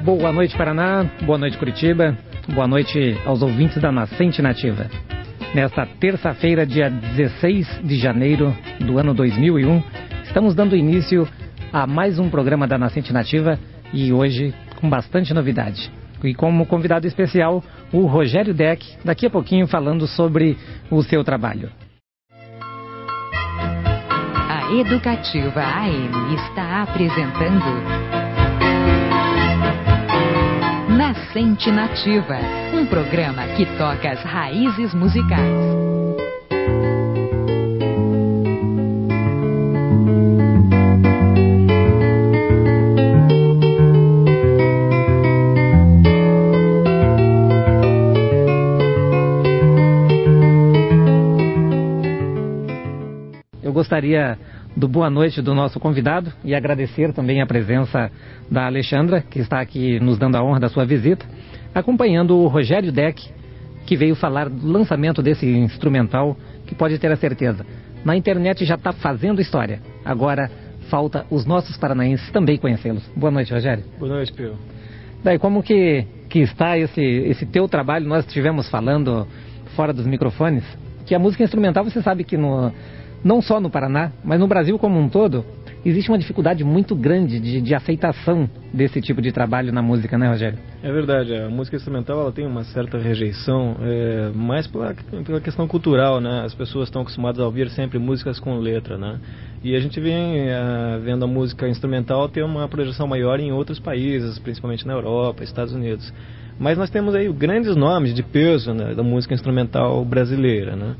Boa noite, Paraná. Boa noite, Curitiba. Boa noite aos ouvintes da Nascente Nativa. Nesta terça-feira, dia 16 de janeiro do ano 2001, estamos dando início a mais um programa da Nascente Nativa e hoje com bastante novidade. E como convidado especial, o Rogério Deck, daqui a pouquinho falando sobre o seu trabalho. A Educativa AM está apresentando Nascente Nativa, um programa que toca as raízes musicais. Eu gostaria do boa noite do nosso convidado e agradecer também a presença da Alexandra, que está aqui nos dando a honra da sua visita, acompanhando o Rogério Deck, que veio falar do lançamento desse instrumental, que pode ter a certeza, na internet já está fazendo história. Agora falta os nossos paranaenses também conhecê-los. Boa noite, Rogério. Boa noite, Pio. Daí, como que está esse teu trabalho? Nós estivemos falando fora dos microfones que a música instrumental, você sabe que não só no Paraná, mas no Brasil como um todo, existe uma dificuldade muito grande de aceitação desse tipo de trabalho na música, né, Rogério? É verdade, a música instrumental ela tem uma certa rejeição, mais pela questão cultural, né? As pessoas estão acostumadas a ouvir sempre músicas com letra, né? E a gente vem vendo a música instrumental ter uma projeção maior em outros países, principalmente na Europa, Estados Unidos. Mas nós temos aí grandes nomes de peso, né, da música instrumental brasileira, né?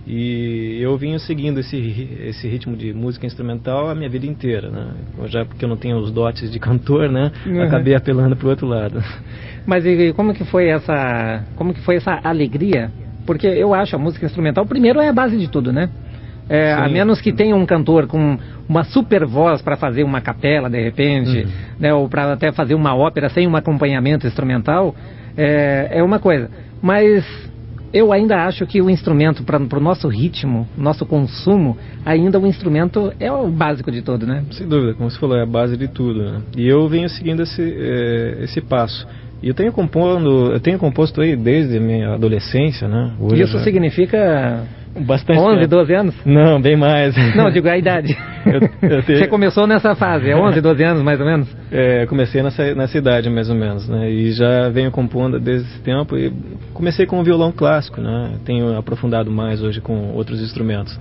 E eu venho seguindo esse ritmo de música instrumental a minha vida inteira, né? Já porque eu não tenho os dotes de cantor, né? Acabei apelando para o outro lado. Mas e como que foi essa alegria? Porque eu acho a música instrumental, primeiro, é a base de tudo, né? A menos que tenha um cantor com uma super voz para fazer uma capela, de repente, né? Ou para até fazer uma ópera sem um acompanhamento instrumental, é uma coisa. Mas eu ainda acho que o instrumento, para o nosso ritmo, nosso consumo, ainda o instrumento é o básico de tudo, né? Sem dúvida, como você falou, é a base de tudo, né? E eu venho seguindo esse passo. E eu tenho composto aí desde a minha adolescência, né? Hoje isso significa bastante 11, tempo. 12 anos? Não, bem mais. Não, digo a idade. Você começou nessa fase, 11, 12 anos mais ou menos? Comecei nessa idade mais ou menos, né? E já venho compondo desde esse tempo e comecei com o violão clássico, né? Tenho aprofundado mais hoje com outros instrumentos.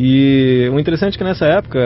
E o interessante é que nessa época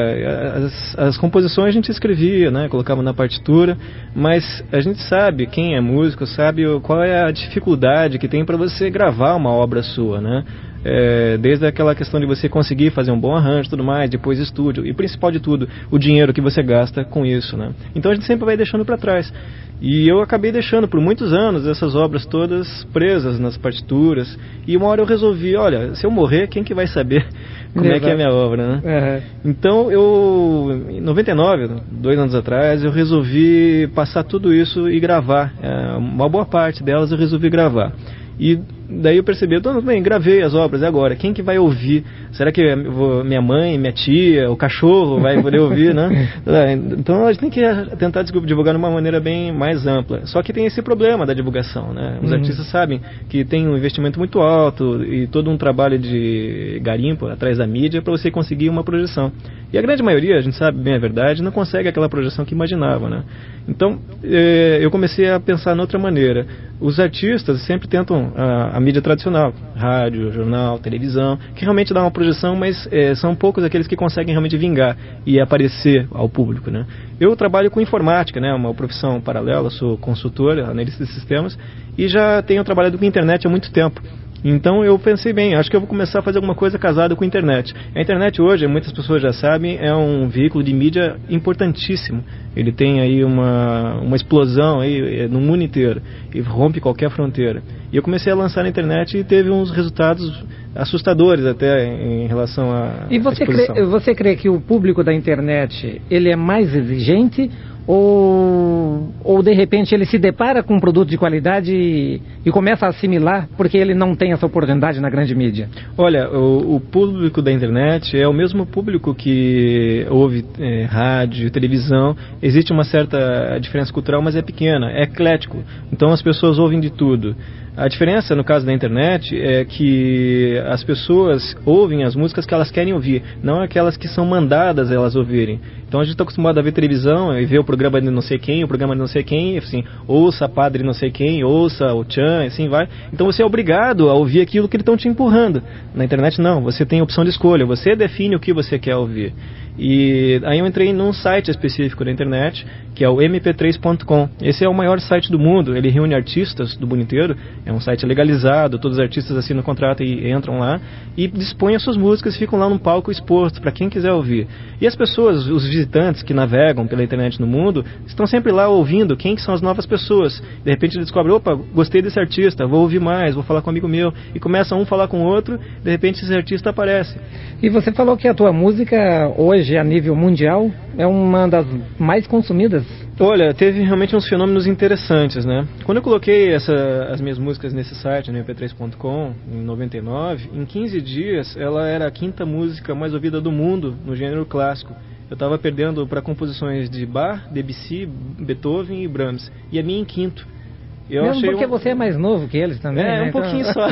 as composições a gente escrevia, né? Colocava na partitura, mas a gente sabe, quem é músico sabe qual é a dificuldade que tem para você gravar uma obra sua, né? Desde aquela questão de você conseguir fazer um bom arranjo e tudo mais, depois estúdio, e principal de tudo, o dinheiro que você gasta com isso, né? Então a gente sempre vai deixando para trás. E eu acabei deixando por muitos anos essas obras todas presas nas partituras, e uma hora eu resolvi, olha, se eu morrer, quem que vai saber como é que é a minha obra, né? Então eu, em 99, 2 anos atrás, eu resolvi passar tudo isso e gravar. Uma boa parte delas eu resolvi gravar. E daí eu percebi, bem, gravei as obras, e agora? Quem que vai ouvir? Será que minha mãe, minha tia, o cachorro vai poder ouvir, né? Então a gente tem que tentar divulgar de uma maneira bem mais ampla. Só que tem esse problema da divulgação, né? Os artistas sabem que tem um investimento muito alto e todo um trabalho de garimpo atrás da mídia para você conseguir uma projeção. E a grande maioria, a gente sabe bem a verdade, não consegue aquela projeção que imaginava, né? Então eu comecei a pensar noutra maneira. Os artistas sempre tentam a mídia tradicional, rádio, jornal, televisão, que realmente dá uma projeção, mas são poucos aqueles que conseguem realmente vingar e aparecer ao público, né? Eu trabalho com informática, né? Uma profissão paralela, sou consultor, analista de sistemas, e já tenho trabalhado com internet há muito tempo. Então eu pensei bem, acho que eu vou começar a fazer alguma coisa casada com a internet. A internet hoje, muitas pessoas já sabem, é um veículo de mídia importantíssimo. Ele tem aí uma explosão aí no mundo inteiro e rompe qualquer fronteira. E eu comecei a lançar na internet e teve uns resultados assustadores até em relação à exposição. E você crê que o público da internet ele é mais exigente ou de repente ele se depara com um produto de qualidade e começa a assimilar porque ele não tem essa oportunidade na grande mídia? Olha, o público da internet é o mesmo público que ouve rádio, televisão. Existe uma certa diferença cultural, mas é pequena, é eclético. Então as pessoas ouvem de tudo. A diferença, no caso da internet, é que as pessoas ouvem as músicas que elas querem ouvir, não aquelas que são mandadas elas ouvirem. Então a gente está acostumado a ver televisão e ver o programa de não sei quem, o programa de não sei quem, assim, ouça padre não sei quem, ouça o Tchan, assim vai. Então você é obrigado a ouvir aquilo que eles estão te empurrando. Na internet não, você tem opção de escolha, você define o que você quer ouvir. E aí eu entrei num site específico da internet, que é o mp3.com. Esse é o maior site do mundo, ele reúne artistas do mundo inteiro, é um site legalizado, todos os artistas assinam o contrato e entram lá, e dispõem as suas músicas, ficam lá num palco exposto para quem quiser ouvir. E as pessoas, os visitantes que navegam pela internet no mundo, estão sempre lá ouvindo quem que são as novas pessoas. De repente eles descobrem, opa, gostei desse artista, vou ouvir mais, vou falar com um amigo meu, e começa um a falar com o outro, de repente esse artista aparece. E você falou que a tua música hoje a nível mundial é uma das mais consumidas. Olha, teve realmente uns fenômenos interessantes, né? Quando eu coloquei as minhas músicas nesse site, no mp3.com, em 99, em 15 dias ela era a 5ª música mais ouvida do mundo no gênero clássico. Eu estava perdendo para composições de Bach, Debussy, Beethoven e Brahms, e a minha em 5º. Mesmo porque você é mais novo que eles também, né? Um pouquinho só.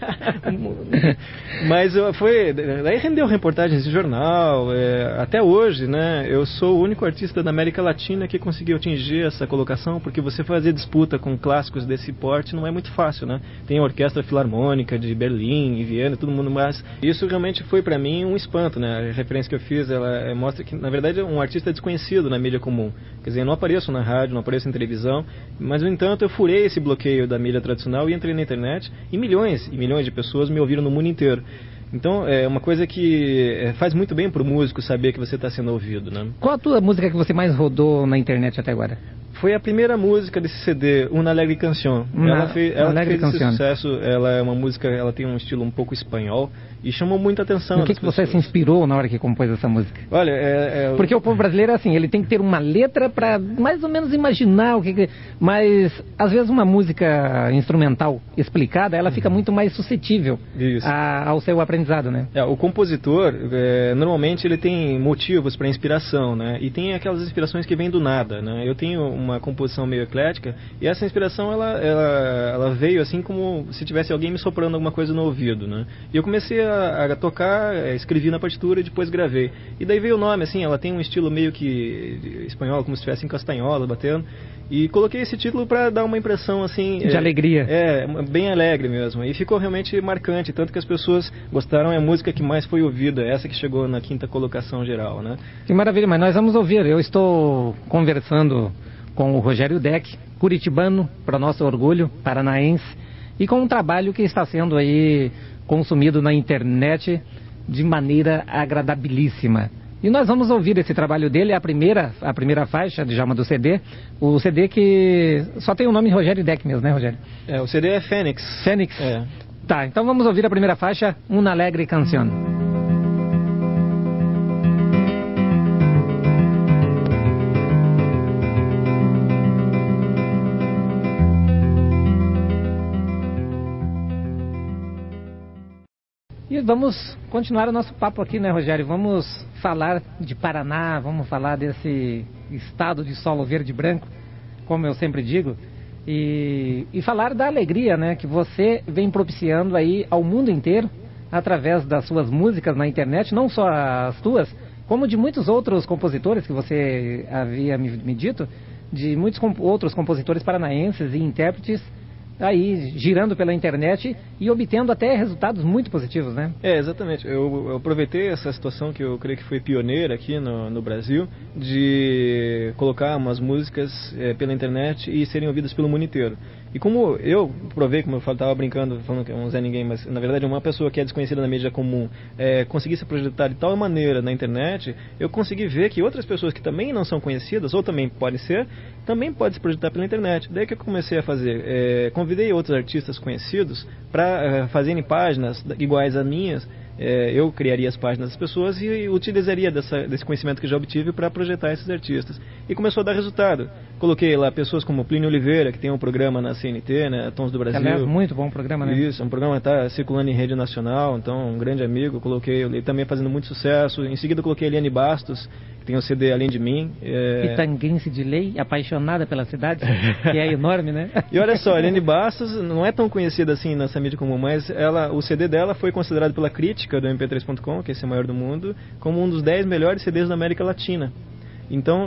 Mas daí rendeu reportagens de jornal, até hoje, né? Eu sou o único artista da América Latina que conseguiu atingir essa colocação, porque você fazer disputa com clássicos desse porte não é muito fácil, né? Tem a Orquestra Filarmônica de Berlim e Viena, todo mundo mais. Isso realmente foi para mim um espanto, né? A referência que eu fiz, ela mostra que, na verdade, é um artista desconhecido na mídia comum. Quer dizer, eu não apareço na rádio, não apareço em televisão, mas, no entanto, eu furei esse bloqueio da mídia tradicional e entrei na internet, e milhões e milhões de pessoas me ouviram no mundo inteiro. Então é uma coisa que faz muito bem para o músico saber que você está sendo ouvido, né? Qual a tua música que você mais rodou na internet até agora? Foi a primeira música desse CD, Una Alegre Canción. Ela fez esse sucesso, ela é uma música, ela tem um estilo um pouco espanhol e chamou muita atenção. No que você se inspirou na hora que compôs essa música? Olha, porque o povo brasileiro é assim, ele tem que ter uma letra para mais ou menos imaginar o que... Mas, às vezes, uma música instrumental explicada, ela fica muito mais suscetível ao seu aprendizado, né? O compositor, normalmente, ele tem motivos para inspiração, né? E tem aquelas inspirações que vêm do nada, né? Eu tenho uma composição meio eclética e essa inspiração, ela veio assim como se tivesse alguém me soprando alguma coisa no ouvido, né? E eu comecei a tocar, escrevi na partitura e depois gravei. E daí veio o nome, assim, ela tem um estilo meio que espanhol, como se estivesse em castanhola, batendo. E coloquei esse título para dar uma impressão, assim... De alegria. Bem alegre mesmo. E ficou realmente marcante, tanto que as pessoas gostaram, é a música que mais foi ouvida, essa que chegou na 5ª colocação geral, né? Que maravilha, mas nós vamos ouvir. Eu estou conversando com o Rogério Deck, curitibano, para nosso orgulho, paranaense, e com um trabalho que está sendo aí consumido na internet de maneira agradabilíssima. E nós vamos ouvir esse trabalho dele, a primeira faixa, Djalma, do CD, o CD que só tem o nome Rogério Deck mesmo, né, Rogério? O CD é Fênix. Fênix? Tá, então vamos ouvir a primeira faixa, Una Alegre Canción. E vamos continuar o nosso papo aqui, né, Rogério? Vamos falar de Paraná, vamos falar desse estado de solo verde e branco, como eu sempre digo, e falar da alegria, né, que você vem propiciando aí ao mundo inteiro, através das suas músicas na internet, não só as tuas, como de muitos outros compositores que você havia me dito, de muitos outros compositores paranaenses e intérpretes, aí girando pela internet e obtendo até resultados muito positivos, né? Exatamente. Eu aproveitei essa situação que eu creio que foi pioneira aqui no Brasil, de colocar umas músicas pela internet e serem ouvidas pelo mundo inteiro. E como eu provei, como eu estava brincando, falando que é um Zé Ninguém, mas na verdade uma pessoa que é desconhecida na mídia comum conseguisse projetar de tal maneira na internet, eu consegui ver que outras pessoas que também não são conhecidas, ou também podem ser, também podem se projetar pela internet. Daí que eu comecei a fazer, convidei outros artistas conhecidos para fazerem páginas iguais às minhas. Eu criaria as páginas das pessoas e utilizaria desse conhecimento que já obtive para projetar esses artistas. E começou a dar resultado. Coloquei lá pessoas como Plínio Oliveira, que tem um programa na CNT, né, Tons do Brasil. Aliás, muito bom programa, né? Isso, é um programa que está circulando em rede nacional, então um grande amigo. Coloquei ele também fazendo muito sucesso. Em seguida coloquei a Eliane Bastos, que tem o CD Além de Mim. Pitanguense de lei, apaixonada pela cidade, que é enorme, né? E olha só, a Eliane Bastos não é tão conhecida assim nessa mídia comum, mas o CD dela foi considerado pela crítica do MP3.com, que é esse maior do mundo, como um dos 10 melhores CDs da América Latina. Então,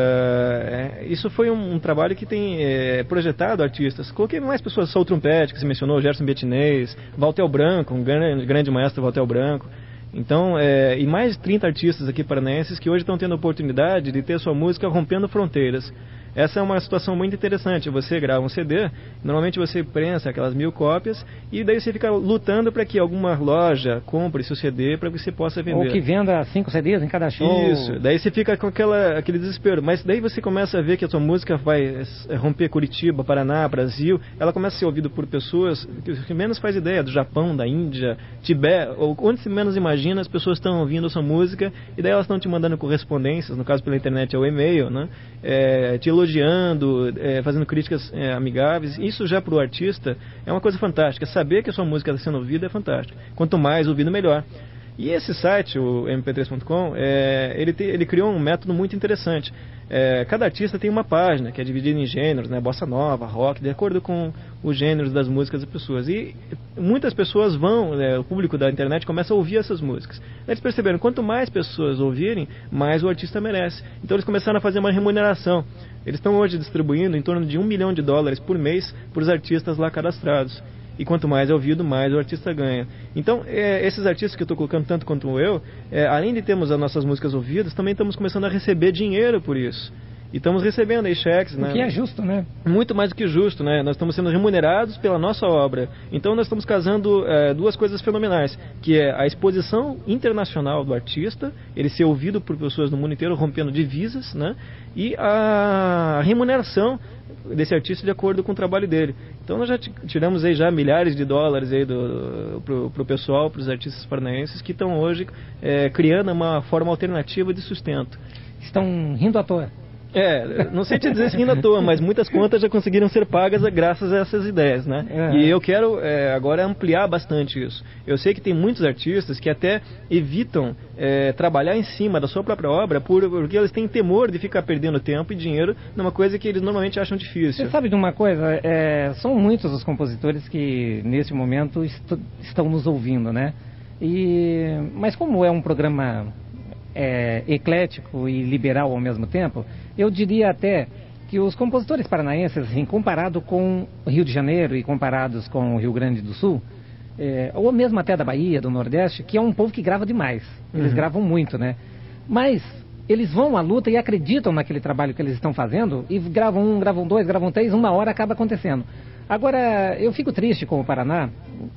isso foi um trabalho que tem projetado artistas. Coloquei mais pessoas, Sol Trompete, que se mencionou, Gerson Betinez, Valtel Branco, um grande maestro Valtel Branco. Então, e mais de 30 artistas aqui paranaenses que hoje estão tendo a oportunidade de ter sua música rompendo fronteiras. Essa é uma situação muito interessante. Você grava um CD, normalmente você prensa aquelas 1000 cópias e daí você fica lutando para que alguma loja compre seu CD para que você possa vender. Ou que venda 5 CDs em cada show. Isso, daí você fica com aquele desespero. Mas daí você começa a ver que a sua música vai romper Curitiba, Paraná, Brasil. Ela começa a ser ouvida por pessoas que menos faz ideia, do Japão, da Índia, Tibete, ou onde se menos imagina, as pessoas estão ouvindo a sua música e daí elas estão te mandando correspondências, no caso pela internet é o e-mail, né? Te elogiando, fazendo críticas amigáveis. Isso já para o artista é uma coisa fantástica. Saber que a sua música está sendo ouvida é fantástico. Quanto mais ouvido, melhor. E esse site, o mp3.com, ele criou um método muito interessante. Cada artista tem uma página que é dividida em gêneros, né? Bossa nova, rock, de acordo com os gêneros das músicas das pessoas. E muitas pessoas o público da internet começa a ouvir essas músicas. Eles perceberam, quanto mais pessoas ouvirem, mais o artista merece. Então eles começaram a fazer uma remuneração. Eles estão hoje distribuindo em torno de $1 milhão por mês para os artistas lá cadastrados. E quanto mais é ouvido, mais o artista ganha. Então, esses artistas que eu estou colocando, tanto quanto eu, além de termos as nossas músicas ouvidas, também estamos começando a receber dinheiro por isso. E estamos recebendo aí cheques, né? O que é justo, né? Muito mais do que justo, né? Nós estamos sendo remunerados pela nossa obra. Então nós estamos casando duas coisas fenomenais, que é a exposição internacional do artista, ele ser ouvido por pessoas no mundo inteiro, rompendo divisas, né? E a remuneração desse artista de acordo com o trabalho dele. Então nós já tiramos aí já milhares de dólares aí pro pessoal, para os artistas paranaenses que estão hoje criando uma forma alternativa de sustento. Estão rindo à toa. Não sei te dizer se rindo à toa, mas muitas contas já conseguiram ser pagas graças a essas ideias, né? E eu quero agora ampliar bastante isso. Eu sei que tem muitos artistas que até evitam trabalhar em cima da sua própria obra porque eles têm temor de ficar perdendo tempo e dinheiro numa coisa que eles normalmente acham difícil. Você sabe de uma coisa? São muitos os compositores que nesse momento estão nos ouvindo, né? Mas como é um programa eclético e liberal ao mesmo tempo, eu diria até que os compositores paranaenses, assim, comparado com o Rio de Janeiro e comparados com o Rio Grande do Sul, ou mesmo até da Bahia, do Nordeste, que é um povo que grava demais. Eles gravam muito, né? Mas eles vão à luta e acreditam naquele trabalho que eles estão fazendo e gravam 1, gravam 2, gravam 3, uma hora acaba acontecendo. Agora, eu fico triste com o Paraná,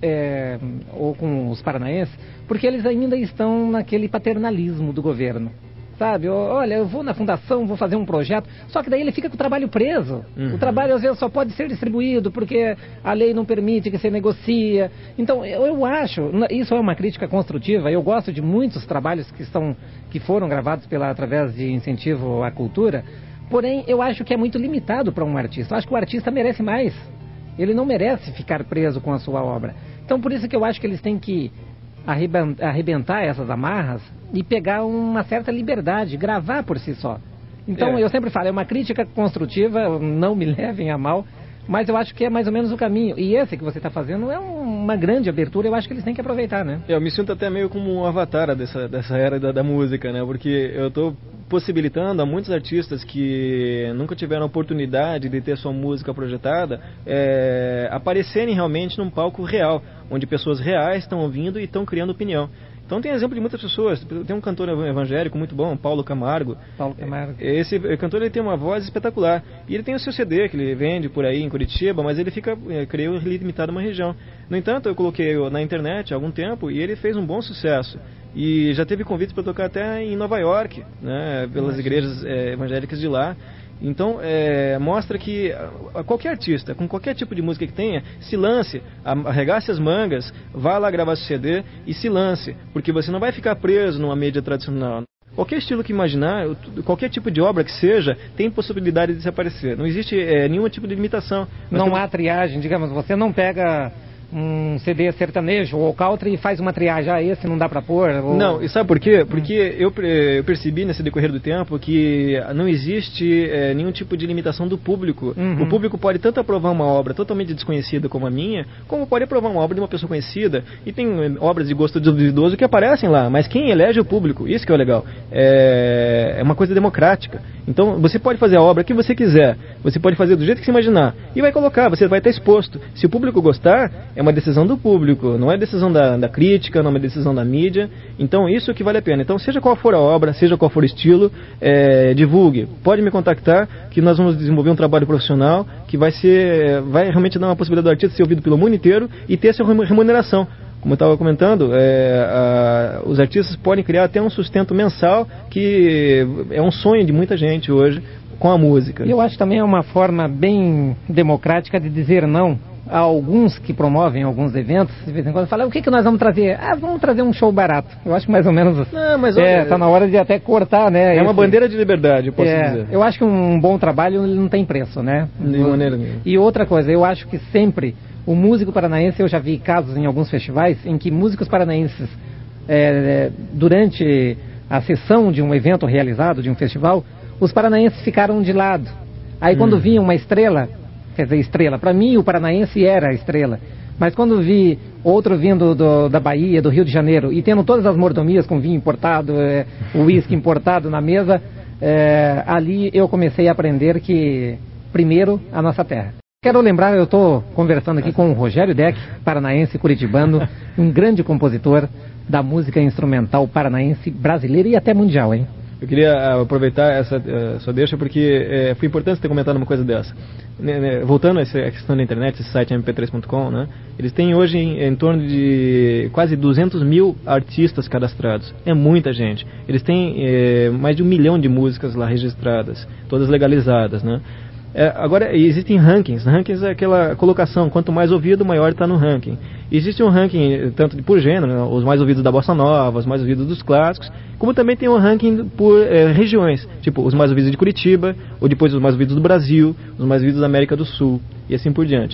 ou com os paranaenses, porque eles ainda estão naquele paternalismo do governo. Sabe, olha, eu vou na fundação, vou fazer um projeto, só que daí ele fica com o trabalho preso. O trabalho às vezes só pode ser distribuído porque a lei não permite que você negocia. Então, eu acho, isso é uma crítica construtiva, eu gosto de muitos trabalhos que foram gravados através de incentivo à cultura, porém eu acho que é muito limitado para um artista. Eu acho que o artista merece mais. Ele não merece ficar preso com a sua obra. Então, por isso que eu acho que eles têm que arrebentar essas amarras e pegar uma certa liberdade, gravar por si só. Então, eu sempre falo, é uma crítica construtiva, não me levem a mal, mas eu acho que é mais ou menos o caminho. E esse que você está fazendo é uma grande abertura, eu acho que eles têm que aproveitar, né? Eu me sinto até meio como um avatar dessa era da música, né? Porque eu estou possibilitando a muitos artistas que nunca tiveram a oportunidade de ter sua música projetada aparecerem realmente num palco real, onde pessoas reais estão ouvindo e estão criando opinião. Então tem exemplo de muitas pessoas. Tem um cantor evangélico muito bom, Paulo Camargo. Esse cantor ele tem uma voz espetacular. E ele tem o seu CD que ele vende por aí em Curitiba, mas ele fica, creio, limitado a uma região. No entanto, eu coloquei na internet há algum tempo e ele fez um bom sucesso. E já teve convites para tocar até em Nova York, né, pelas igrejas evangélicas de lá. Então, mostra que qualquer artista, com qualquer tipo de música que tenha, se lance, arregace as mangas, vá lá gravar seu CD e se lance, porque você não vai ficar preso numa mídia tradicional. qualquer estilo que imaginar, qualquer tipo de obra que seja, tem possibilidade de desaparecer. Não existe nenhum tipo de limitação. Não há triagem, digamos, você não pega um CD sertanejo ou country e faz uma triagem, esse não dá pra pôr? Ou... Não, e sabe por quê? Porque eu percebi nesse decorrer do tempo que não existe nenhum tipo de limitação do público. O público pode tanto aprovar uma obra totalmente desconhecida como a minha, como pode aprovar uma obra de uma pessoa conhecida. E tem obras de gosto duvidoso que aparecem lá, mas quem elege é o público, isso que é o legal. É uma coisa democrática. Então você pode fazer a obra que você quiser, você pode fazer do jeito que você imaginar, e vai colocar, você vai estar exposto. Se o público gostar, é uma decisão do público, não é decisão da crítica, não é decisão da mídia. Então isso que vale a pena. Então seja qual for a obra, seja qual for o estilo, divulgue. Pode me contactar que nós vamos desenvolver um trabalho profissional que vai realmente dar uma possibilidade do artista ser ouvido pelo mundo inteiro e ter essa remuneração. Como eu estava comentando, os artistas podem criar até um sustento mensal, que é um sonho de muita gente hoje com a música. E eu acho também uma forma bem democrática de dizer não a alguns que promovem alguns eventos. De vez em quando falam, o que nós vamos trazer? Vamos trazer um show barato. Eu acho que mais ou menos tá na hora de até cortar, né? É uma bandeira de liberdade, eu posso dizer. Eu acho que um bom trabalho não tem preço, né? De maneira nenhuma. E outra coisa, eu acho que sempre o músico paranaense, eu já vi casos em alguns festivais em que músicos paranaenses, durante a sessão de um evento realizado, de um festival, os paranaenses ficaram de lado. Aí quando vinha uma estrela, quer dizer, estrela, para mim o paranaense era a estrela, mas quando vi outro vindo da Bahia, do Rio de Janeiro, e tendo todas as mordomias com vinho importado, uísque importado na mesa, ali eu comecei a aprender que, primeiro, a nossa terra. Quero lembrar, eu estou conversando aqui com o Rogério Deck, paranaense curitibano, um grande compositor da música instrumental paranaense, brasileira e até mundial, hein? Eu queria aproveitar essa sua deixa porque foi importante você ter comentado uma coisa dessa. Voltando a essa questão da internet, esse site mp3.com, né? Eles têm hoje em torno de quase 200 mil artistas cadastrados. É muita gente. Eles têm mais de 1 milhão de músicas lá registradas, todas legalizadas, né? Agora, existem rankings. Rankings é aquela colocação, quanto mais ouvido, maior está no ranking. Existe um ranking tanto por gênero, né? Os mais ouvidos da bossa nova, os mais ouvidos dos clássicos, como também tem um ranking por regiões, tipo os mais ouvidos de Curitiba, ou depois os mais ouvidos do Brasil, os mais ouvidos da América do Sul, e assim por diante.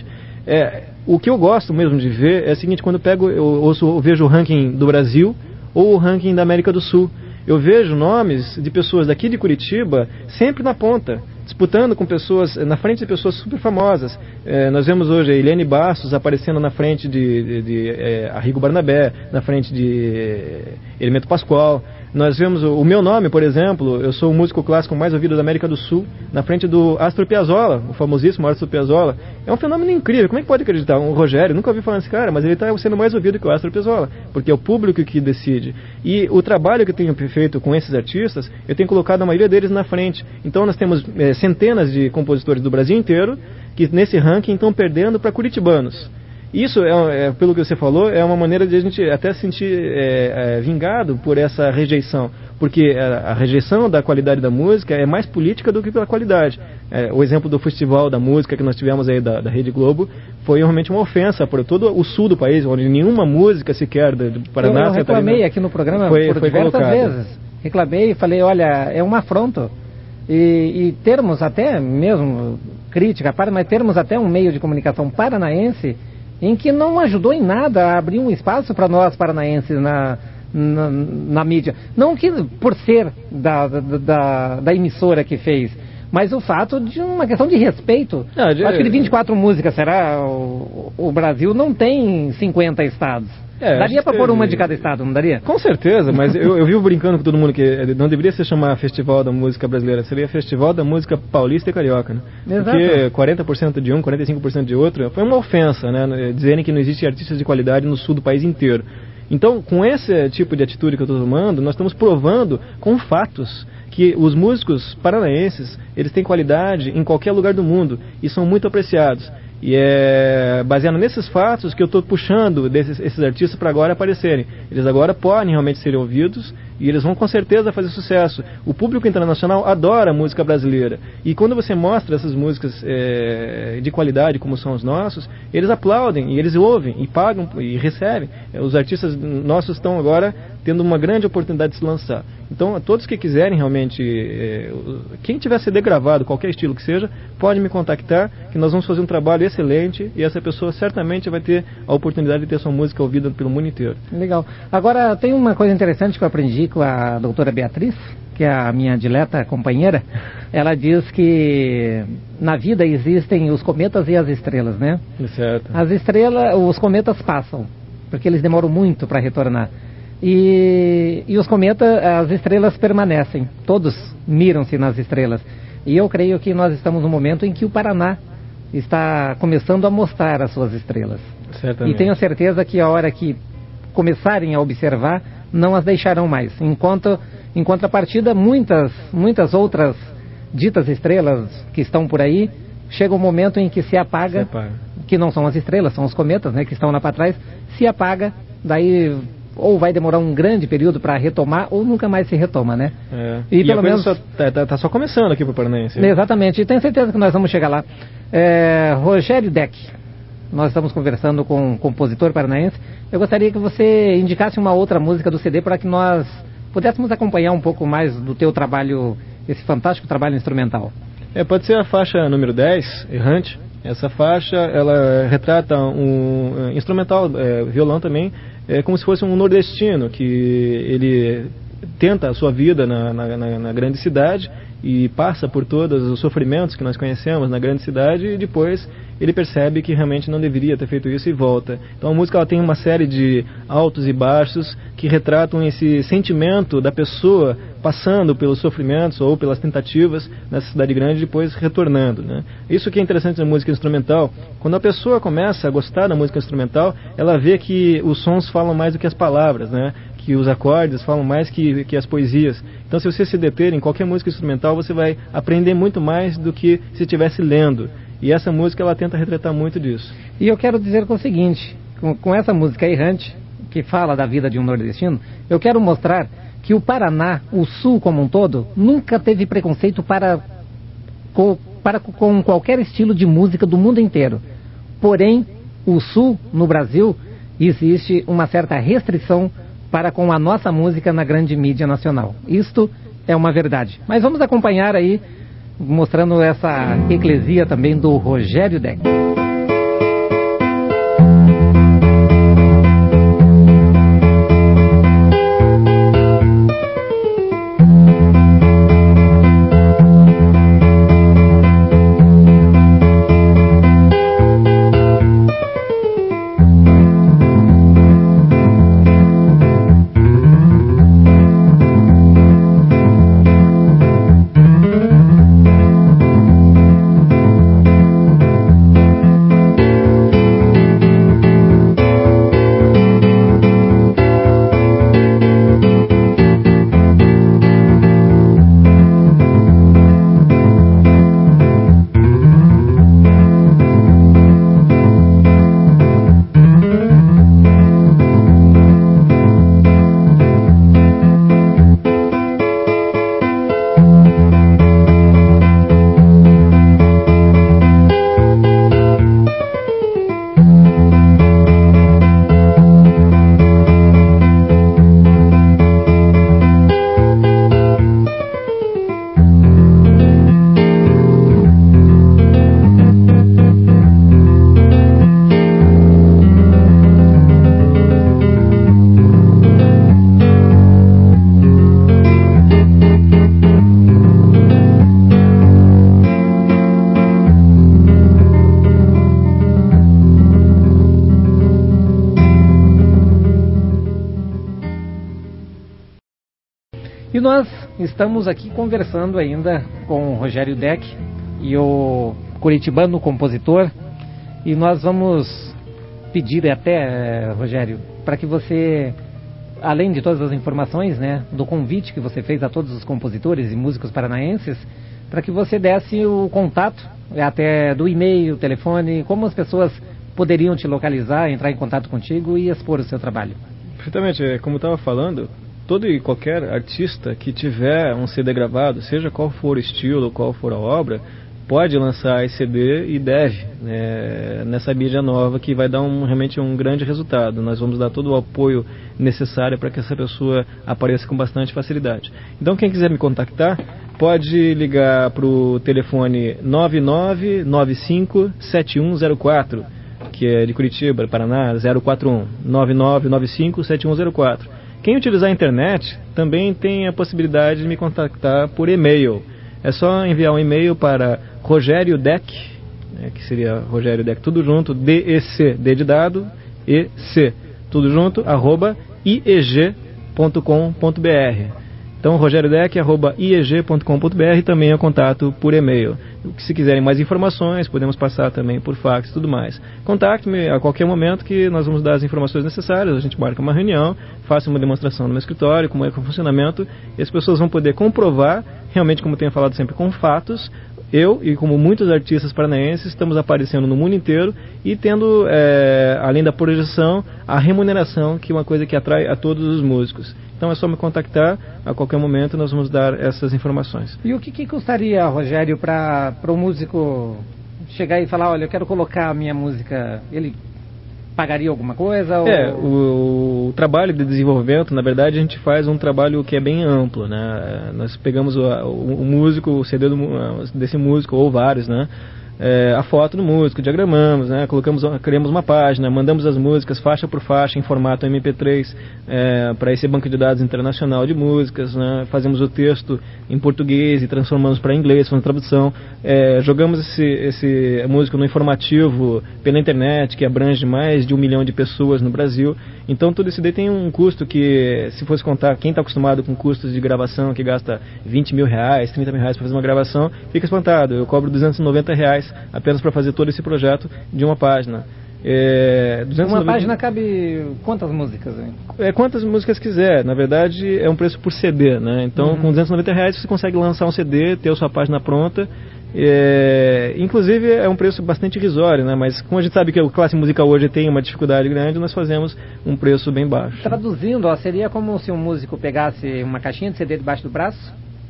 O que eu gosto mesmo de ver é o seguinte: quando eu vejo o ranking do Brasil ou o ranking da América do Sul, eu vejo nomes de pessoas daqui de Curitiba sempre na ponta, disputando com pessoas, na frente de pessoas super famosas. Nós vemos hoje a Eliane Bastos aparecendo na frente de Arrigo Barnabé, na frente de Hermeto Pascoal. Nós vemos o meu nome, por exemplo, eu sou o músico clássico mais ouvido da América do Sul, na frente do Astor Piazzolla, o famosíssimo Astor Piazzolla. É um fenômeno incrível, como é que pode acreditar? O Rogério, nunca ouvi falar desse cara, mas ele está sendo mais ouvido que o Astor Piazzolla, porque é o público que decide. E o trabalho que eu tenho feito com esses artistas, eu tenho colocado a maioria deles na frente. Então nós temos centenas de compositores do Brasil inteiro, que nesse ranking estão perdendo para curitibanos. Isso, pelo que você falou, é uma maneira de a gente até se sentir vingado por essa rejeição, porque a rejeição da qualidade da música é mais política do que pela qualidade. O exemplo do festival da música que nós tivemos aí da Rede Globo foi realmente uma ofensa por todo o sul do país, onde nenhuma música sequer do Paraná... Eu reclamei aqui no programa por diversas vezes. Reclamei e falei, olha, é um afronto. E termos até mesmo crítica, mas termos até um meio de comunicação paranaense em que não ajudou em nada a abrir um espaço para nós paranaenses na mídia. Não que por ser da emissora que fez, mas o fato de uma questão de respeito. Acho que de 24 músicas, será? O Brasil não tem 50 estados. Daria para pôr uma de cada estado, não daria? Com certeza, mas eu vivo brincando com todo mundo que não deveria se chamar Festival da Música Brasileira, seria Festival da Música Paulista e Carioca, né? Exato. Porque 40% de um, 45% de outro, foi uma ofensa, né? Dizerem que não existe artistas de qualidade no sul do país inteiro. Então, com esse tipo de atitude que eu estou tomando, nós estamos provando com fatos que os músicos paranaenses, eles têm qualidade em qualquer lugar do mundo e são muito apreciados. E é baseado nesses fatos que eu estou puxando esses artistas para agora aparecerem. Eles agora podem realmente ser ouvidos e eles vão com certeza fazer sucesso. O público internacional adora a música brasileira. E quando você mostra essas músicas de qualidade, como são os nossos, eles aplaudem, e eles ouvem, e pagam, e recebem. Os artistas nossos estão agora tendo uma grande oportunidade de se lançar. Então, todos que quiserem realmente, quem tiver CD gravado, qualquer estilo que seja, pode me contactar, que nós vamos fazer um trabalho excelente, e essa pessoa certamente vai ter a oportunidade de ter sua música ouvida pelo mundo inteiro. Legal. Agora, tem uma coisa interessante que eu aprendi com a doutora Beatriz, que é a minha dileta companheira. Ela diz que na vida existem os cometas e as estrelas, né? Certo. As estrelas, os cometas passam, porque eles demoram muito para retornar. E os cometas, as estrelas permanecem. Todos miram-se nas estrelas. E eu creio que nós estamos no momento em que o Paraná está começando a mostrar as suas estrelas. Certamente. E tenho certeza que a hora que começarem a observar, não as deixarão mais. Em contrapartida, muitas outras ditas estrelas que estão por aí, chega um momento em que se apaga, que não são as estrelas, são os cometas, né, que estão lá para trás, se apaga, daí ou vai demorar um grande período para retomar, ou nunca mais se retoma, né? E pelo menos tá só começando aqui para o Paranaense. Exatamente, e tenho certeza que nós vamos chegar lá. Rogério Deck, nós estamos conversando com um compositor paranaense. Eu gostaria que você indicasse uma outra música do CD para que nós pudéssemos acompanhar um pouco mais do teu trabalho, esse fantástico trabalho instrumental. Pode ser a faixa número 10, Errante. Essa faixa, ela retrata um instrumental, violão também, como se fosse um nordestino, que ele tenta a sua vida na grande cidade e passa por todos os sofrimentos que nós conhecemos na grande cidade, e depois ele percebe que realmente não deveria ter feito isso e volta. Então a música ela tem uma série de altos e baixos que retratam esse sentimento da pessoa passando pelos sofrimentos ou pelas tentativas nessa cidade grande e depois retornando, né? Isso que é interessante na música instrumental. Quando a pessoa começa a gostar da música instrumental, ela vê que os sons falam mais do que as palavras, né? Que os acordes falam mais que as poesias. Então, se você se deter em qualquer música instrumental, você vai aprender muito mais do que se estivesse lendo. E essa música, ela tenta retratar muito disso. E eu quero dizer o seguinte, com essa música Errante, que fala da vida de um nordestino, eu quero mostrar que o Paraná, o Sul como um todo, nunca teve preconceito com qualquer estilo de música do mundo inteiro. Porém, o Sul, no Brasil, existe uma certa restrição para com a nossa música na grande mídia nacional. Isto é uma verdade. Mas vamos acompanhar aí, mostrando essa eclesia também do Rogério Deck. E nós estamos aqui conversando ainda com o Rogério Deck e o curitibano compositor, e nós vamos pedir até, Rogério, para que você, além de todas as informações, né, do convite que você fez a todos os compositores e músicos paranaenses, para que você desse o contato, até do e-mail, telefone, como as pessoas poderiam te localizar, entrar em contato contigo e expor o seu trabalho. Perfeitamente, como eu estava falando, todo e qualquer artista que tiver um CD gravado, seja qual for o estilo, qual for a obra, pode lançar esse CD e deve, né, nessa mídia nova, que vai dar realmente um grande resultado. Nós vamos dar todo o apoio necessário para que essa pessoa apareça com bastante facilidade. Então, quem quiser me contactar, pode ligar para o telefone 9995-7104, que é de Curitiba, Paraná, 041 9995-7104. Quem utilizar a internet também tem a possibilidade de me contactar por e-mail. É só enviar um e-mail para Rogério Deck, que seria Rogério Deck, tudo junto, DEC, D de dado, EC, tudo junto, @ieg.com.br. Então, rogériodeck@ieg.com.br também é contato por e-mail. Se quiserem mais informações, podemos passar também por fax e tudo mais. Contacte-me a qualquer momento que nós vamos dar as informações necessárias. A gente marca uma reunião, faça uma demonstração no meu escritório, como é que é o funcionamento, e as pessoas vão poder comprovar, realmente, como eu tenho falado sempre, com fatos. Eu, e como muitos artistas paranaenses, estamos aparecendo no mundo inteiro e tendo, além da projeção, a remuneração, que é uma coisa que atrai a todos os músicos. Então é só me contactar, a qualquer momento nós vamos dar essas informações. E o que custaria, Rogério, para o músico chegar e falar, olha, eu quero colocar a minha música, ele pagaria alguma coisa? Ou... O trabalho de desenvolvimento, na verdade, a gente faz um trabalho que é bem amplo, né? Nós pegamos o músico, o CD desse músico, ou vários, né? A foto do músico, diagramamos, né? Criamos uma página, mandamos as músicas faixa por faixa em formato MP3 para esse banco de dados internacional de músicas, né? Fazemos o texto em português e transformamos para inglês, fazendo tradução, jogamos esse músico no informativo pela internet, que abrange mais de 1 milhão de pessoas no Brasil. Então tudo isso daí tem um custo que, se fosse contar, quem está acostumado com custos de gravação, que gasta 20 mil reais, 30 mil reais para fazer uma gravação, fica espantado. Eu cobro 290 reais apenas para fazer todo esse projeto de uma página. Uma página cabe quantas músicas? Quantas músicas quiser. Na verdade, é um preço por CD, né? Então, com 290 reais você consegue lançar um CD, ter a sua página pronta. Inclusive, é um preço bastante irrisório, né? Mas como a gente sabe que a classe musical hoje tem uma dificuldade grande, nós fazemos um preço bem baixo. Traduzindo, seria como se um músico pegasse uma caixinha de CD debaixo do braço,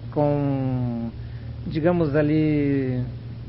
com, digamos ali,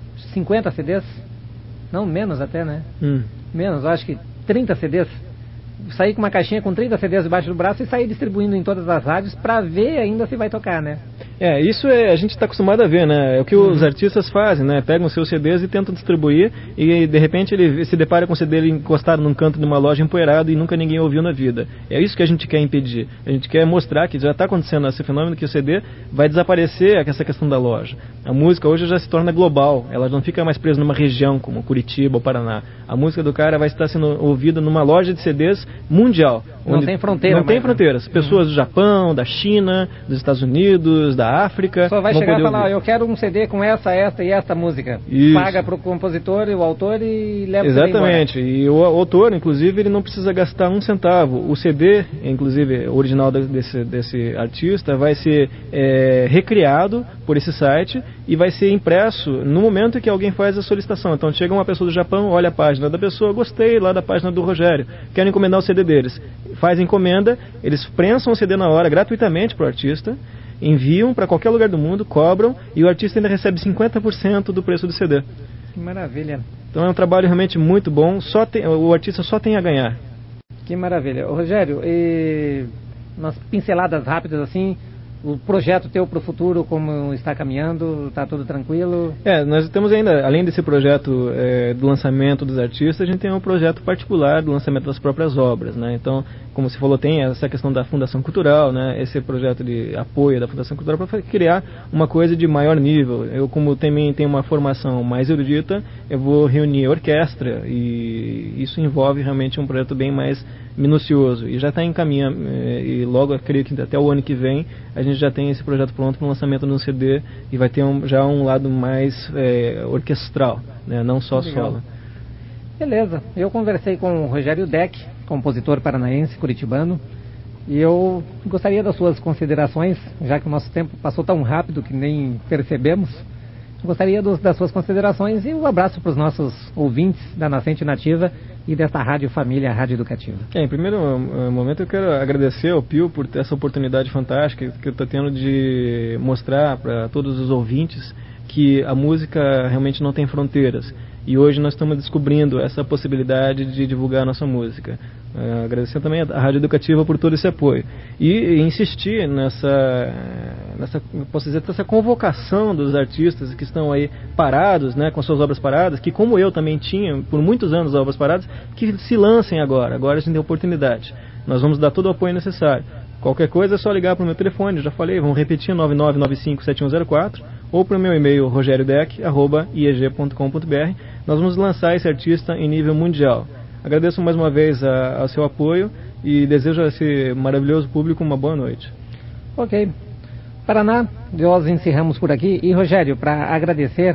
50 CDs? Não, menos até, né? Menos, eu acho que 30 CDs. Sair com uma caixinha com 30 CDs debaixo do braço e sair distribuindo em todas as rádios para ver ainda se vai tocar, né? Isso a gente está acostumado a ver, né? É o que os artistas fazem, né? Pegam seus CDs e tentam distribuir e de repente ele se depara com o CD encostado num canto de uma loja empoeirado e nunca ninguém ouviu na vida. É isso que a gente quer impedir. A gente quer mostrar que já está acontecendo esse fenômeno, que o CD vai desaparecer, essa questão da loja. A música hoje já se torna global, ela não fica mais presa numa região como Curitiba ou Paraná. A música do cara vai estar sendo ouvida numa loja de CDs mundial. Não tem fronteira. Não tem fronteiras. Pessoas do Japão, da China, dos Estados Unidos, da África. Só vai chegar e falar, eu quero um CD com essa e esta música. Isso. Paga para o compositor e o autor e leva. Exatamente. E o autor, inclusive, ele não precisa gastar um centavo. O CD, inclusive, original desse artista, vai ser recriado por esse site e vai ser impresso no momento que alguém faz a solicitação. Então chega uma pessoa do Japão, olha a página da pessoa, gostei lá da página do Rogério, quero encomendar o CD deles. Faz a encomenda, eles prensam o CD na hora, gratuitamente para o artista, enviam para qualquer lugar do mundo, cobram, e o artista ainda recebe 50% do preço do CD. Que maravilha. Então é um trabalho realmente muito bom, o artista só tem a ganhar. Que maravilha. Rogério, umas pinceladas rápidas assim, o projeto teu para o futuro, como está caminhando, está tudo tranquilo? Nós temos ainda, além desse projeto do lançamento dos artistas, a gente tem um projeto particular do lançamento das próprias obras, né? Então, como você falou, tem essa questão da Fundação Cultural, né? Esse projeto de apoio da Fundação Cultural para criar uma coisa de maior nível. Eu, como também tenho uma formação mais erudita, eu vou reunir orquestra e isso envolve realmente um projeto bem mais minucioso e já está em caminho, e logo eu creio que até o ano que vem a gente já tem esse projeto pronto para o lançamento no CD e vai ter já um lado mais orquestral, né? Não só solo. Beleza, eu conversei com o Rogério Deck, compositor paranaense, curitibano, e eu gostaria das suas considerações, já que o nosso tempo passou tão rápido que nem percebemos. gostaria das suas considerações e um abraço para os nossos ouvintes da Nascente Nativa e desta Rádio Família, Rádio Educativa. Em primeiro momento eu quero agradecer ao Pio por ter essa oportunidade fantástica que eu estou tendo de mostrar para todos os ouvintes que a música realmente não tem fronteiras. E hoje nós estamos descobrindo essa possibilidade de divulgar a nossa música. Agradecer também à Rádio Educativa por todo esse apoio. E insistir posso dizer, essa convocação dos artistas que estão aí parados, né, com suas obras paradas, que como eu também tinha por muitos anos obras paradas, que se lancem agora. Agora a gente tem oportunidade. Nós vamos dar todo o apoio necessário. Qualquer coisa é só ligar para o meu telefone, eu já falei, vamos repetir, 99957104, ou para o meu e-mail rogeriodec@ieg.com.br. Nós vamos lançar esse artista em nível mundial. Agradeço mais uma vez ao seu apoio e desejo a esse maravilhoso público uma boa noite. Ok. Paraná, nós encerramos por aqui. E Rogério, para agradecer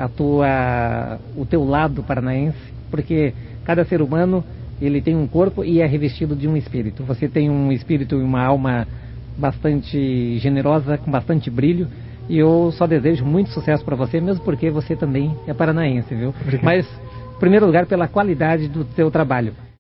o teu lado paranaense, porque cada ser humano ele tem um corpo e é revestido de um espírito. Você tem um espírito e uma alma bastante generosa, com bastante brilho. E eu só desejo muito sucesso para você, mesmo porque você também é paranaense, viu? Obrigado. Mas, em primeiro lugar, pela qualidade do teu trabalho.